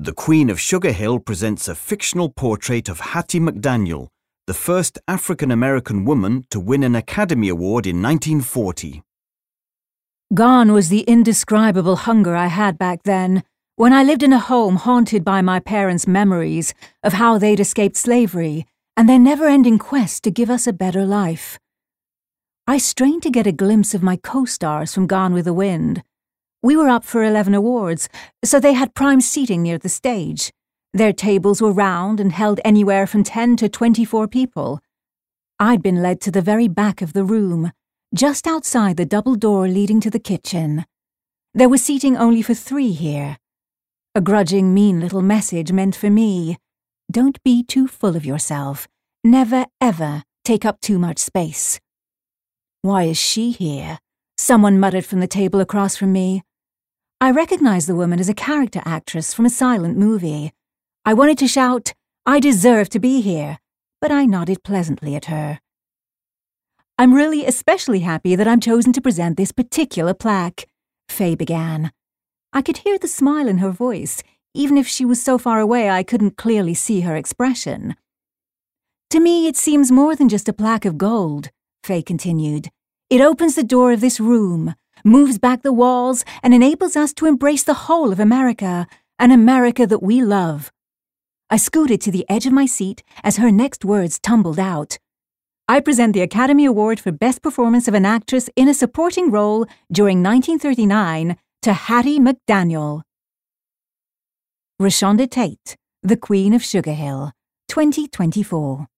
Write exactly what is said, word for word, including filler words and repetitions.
The Queen of Sugar Hill presents a fictional portrait of Hattie McDaniel, the first African-American woman to win an Academy Award in nineteen forty. Gone was the indescribable hunger I had back then, when I lived in a home haunted by my parents' memories of how they'd escaped slavery and their never-ending quest to give us a better life. I strained to get a glimpse of my co-stars from Gone with the Wind. We were up for eleven awards, so they had prime seating near the stage. Their tables were round and held anywhere from ten to twenty-four people. I'd been led to the very back of the room, just outside the double door leading to the kitchen. There was seating only for three here. A grudging, mean little message meant for me, don't be too full of yourself. Never, ever take up too much space. Why is she here? Someone muttered from the table across from me. I recognized the woman as a character actress from a silent movie. I wanted to shout, I deserve to be here, but I nodded pleasantly at her. I'm really especially happy that I'm chosen to present this particular plaque, Faye began. I could hear the smile in her voice, even if she was so far away I couldn't clearly see her expression. To me, it seems more than just a plaque of gold, Faye continued. It opens the door of this room, moves back the walls, and enables us to embrace the whole of America, an America that we love. I scooted to the edge of my seat as her next words tumbled out. I present the Academy Award for Best Performance of an Actress in a Supporting Role during nineteen thirty-nine to Hattie McDaniel. Rashonda Tate, The Queen of Sugar Hill, twenty twenty-four.